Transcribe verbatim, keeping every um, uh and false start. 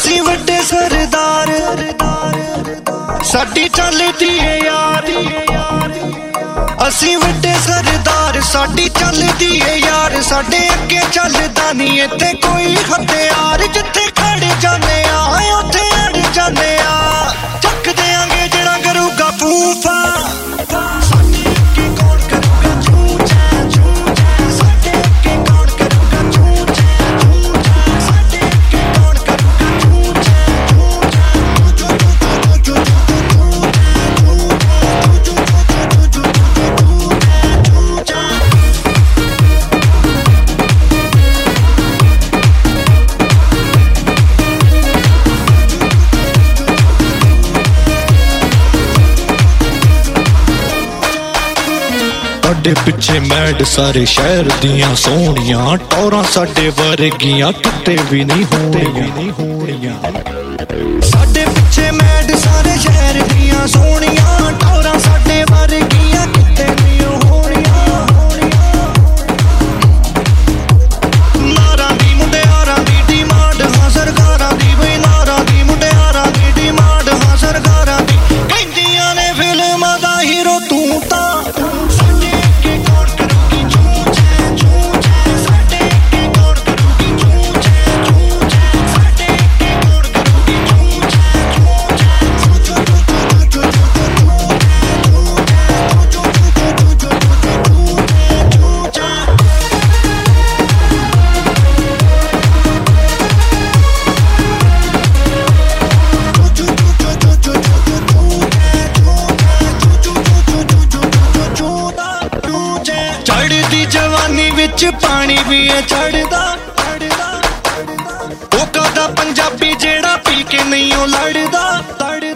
ਅਸੀਂ ਵੱਡੇ ਸਰਦਾਰ ਸਾਡੀ ਚੱਲਦੀ ਏ यार ਅਸੀਂ ਵੱਡੇ ਸਰਦਾਰ ਸਾਡੀ ਚੱਲਦੀ ਏ यार ਸਾਡੇ ਅੱਗੇ ਚੱਲਦਾ ਨਹੀਂ ਇੱਥੇ ਕੋਈ ਹਥਿਆਰ ਜਿੱਥੇ ਖੜ ਜਾਂਦੇ ਆ ਉੱਥੇ ਅੜ ਜਾਂਦੇ ਆ ਚੱਕ ਦਿਆਂਗੇ ਜਿਹੜਾ ਕਰੂਗਾ ਫੂਫਾ ਸਾਡੇ ਪਿੱਛੇ ਮੈਡ ਸਾਰੇ ਸ਼ਹਿਰ ਦੀਆਂ ਸੋਹਣੀਆਂ ਟੌਰਾਂ ਸਾਡੇ ਵਰਗੀਆਂ ਕਿਤੇ ਵੀ ਨਹੀਂ ਹੋਣੀਆਂ ਸਾਡੇ ਪਿੱਛੇ ਮੈਡ ਸਾਰੇ ਸ਼ਹਿਰ ਦੀਆਂ ਸੋਹਣੀਆਂ ਟੌਰਾਂ ਸਾਡੇ ਵਰਗੀਆਂ ਕਿਤੇ ਨਹੀਂ ਹੋਣੀਆਂ ਨਾਰਾਂ ਦੀ ਮੁੰਡਿਆਰਾਂ ਦੀ ਡਿਮਾਂਡ ਹਾਂ ਸਰਕਾਰਾਂ ਦੀ ਬਈ ਨਾਰਾਂ ਦੀ ਮੁੰਡਿਆਰਾਂ ਦੀ ਡਿਮਾਂਡ ਹਾਂ ਸਰਕਾਰਾਂ ਦੀ ਕਹਿੰਦੀਆਂ ਨੇ ਫਿਲਮਾਂ ਦਾ ਹੀਰੋ ਤੂੰ ਤਾਂ ਚੜ੍ਹਦੀ ਜਵਾਨੀ ਵਿੱਚ ਪਾਣੀ ਵੀ ਏ ਚੜ੍ਹਦਾ ਉਹ ਕਦਾ ਪੰਜਾਬੀ ਜਿਹੜਾ ਪੀ ਕੇ ਨਹੀਂ ਉਹ ਲੜਦਾ